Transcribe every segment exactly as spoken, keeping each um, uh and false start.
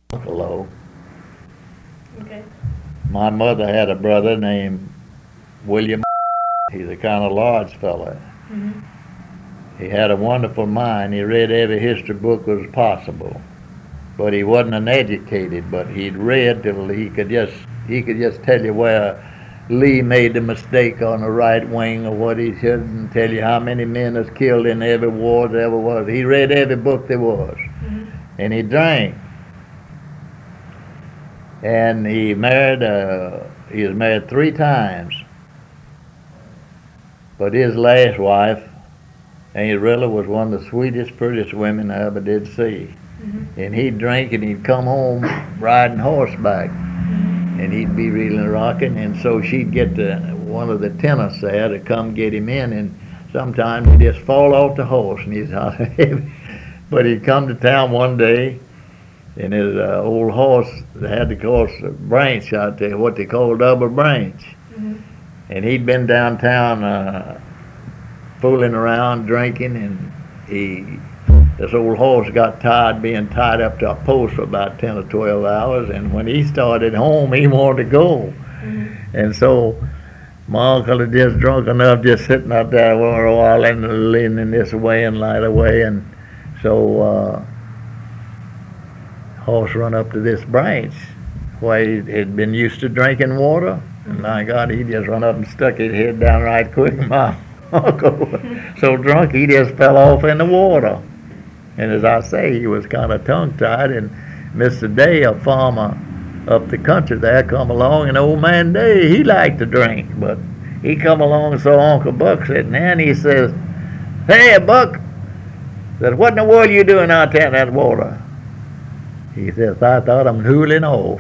Buffalo. Okay. My mother had a brother named William. He's a kind of large fella. Mhm. He had a wonderful mind. He read every history book was possible. But he wasn't an educated, but he'd read till he could just he could just tell you where Lee made the mistake on the right wing or what he shouldn't, tell you how many men was killed in every war there ever was. He read every book there was. Mhm. And he drank. And he married uh, he was married three times. But his last wife, Aunt Rilla, was one of the sweetest, prettiest women I ever did see. Mhm. And he'd drink and he'd come home riding horseback. Mhm. And he'd be reeling and rocking, and so she'd get the, one of the tenants there to come get him in, and sometimes he'd just fall off the horse, and he's heavy. But he'd come to town one day, and his uh, old horse had to cross a branch out there, what they call double branch. Mhm. And he'd been downtown uh, fooling around, drinking, and he this old horse got tired being tied up to a post for about ten or twelve hours, and when he started home, he wanted to go. Mhm. And so my uncle had just drunk enough, just sitting out there for a while and leaning this way and light away, and so uh, horse run up to this branch where he had been used to drinking water, and my God, he just run up and stuck his head down right quick. My uncle was so drunk he just fell off in the water. And as I say, he was kind of tongue-tied, and Mister Day, a farmer up the country there, come along, and old man Day, he liked to drink, but he come along and saw Uncle Buck sitting there, and he says, "Hey, Buck," says, "what in the world are you doing out there in that water?" He says, "I thought I'm cooling off."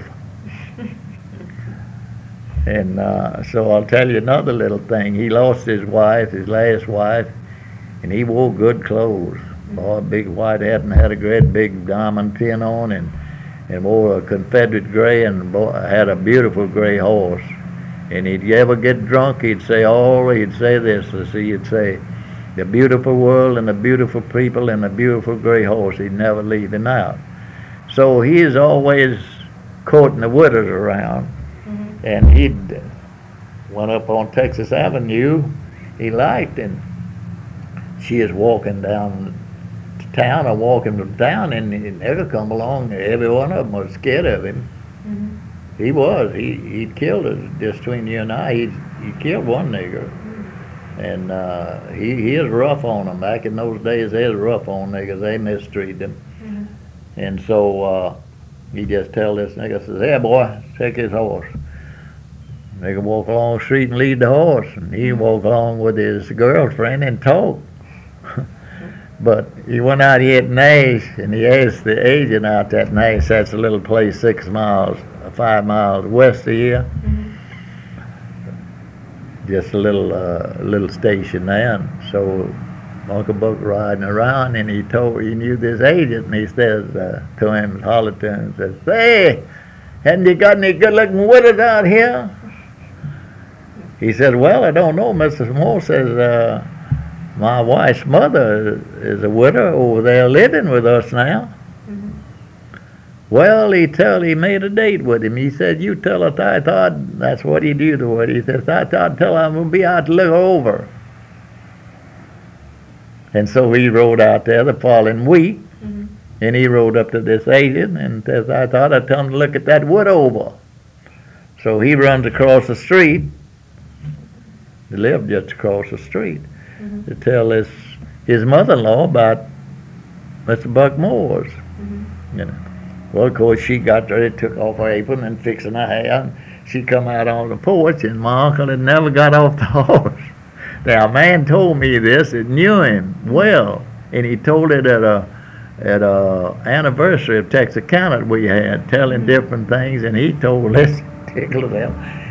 And uh, so I'll tell you another little thing. He lost his wife, his last wife, and he wore good clothes. Boy, a big white hat and had a great big diamond pin on, and, and wore a Confederate gray, and boy, had a beautiful gray horse. And he'd ever get drunk, he'd say, oh, he'd say this, see, he'd say, the beautiful world and the beautiful people and the beautiful gray horse. He'd never leave him out. So he's always courting the widows around. Mhm. And he'd went up on Texas Avenue, he liked, and she is walking down town or walking from town, and he never come along. Every one of them was scared of him. Mhm. He was. He he'd killed us. Just between you and I, he he killed one nigger, and uh, he he was rough on them. Back in those days, they was rough on niggas. They mistreated them, Mhm. and so uh, he just tell this nigga, says, "Hey boy, take his horse." Nigga walk along the street and lead the horse, and he walk along with his girlfriend and talk. But he went out here at Nash, and he asked the agent out at Nash, that's a little place six miles, five miles west of here, Mhm. just a little uh, little station there. And so Uncle Buck riding around, and he told he knew this agent, and he says uh, to him, hollered to him, says, "Hey, hadn't you got any good-looking widows out here?" He said, "Well, I don't know." Mister Moore says, uh, "My wife's mother is a widow over there living with us now." Mhm. Well, he tell he made a date with him. He said, "You tell her I thought," that's what he do to her. He says, "I thought tell her I'm gonna be out to look her over." And so he rode out there the following week, Mhm. and he rode up to this agent and says, "I thought I'd tell him to look at that widow over." So he runs across the street. He lived just across the street. Mhm. To tell his his mother-in-law about Mister Buck Moore's. Mhm. You know. Well, of course, she got ready, took off her apron and fixing her hair. And she come out on the porch, and my uncle had never got off the horse. Now, a man told me this that knew him well, and he told it at a at a anniversary of Texarkana we had, telling different things, and he told this particular them.